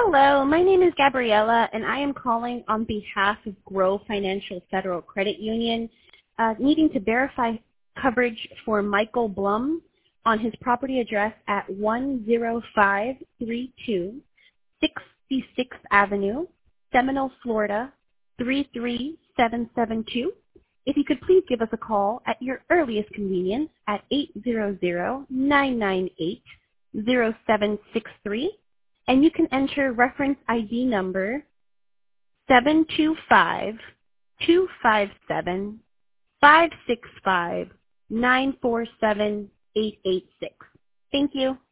Hello, my name is Gabriella, and I am calling on behalf of Grow Financial Federal Credit Union, needing to verify coverage for Michael Blum on his property address at 10532 66th Avenue, Seminole, Florida, 33772. If you could please give us a call at your earliest convenience at 800-998-0763. And you can enter reference ID number 725-257-565-947-886. Thank you.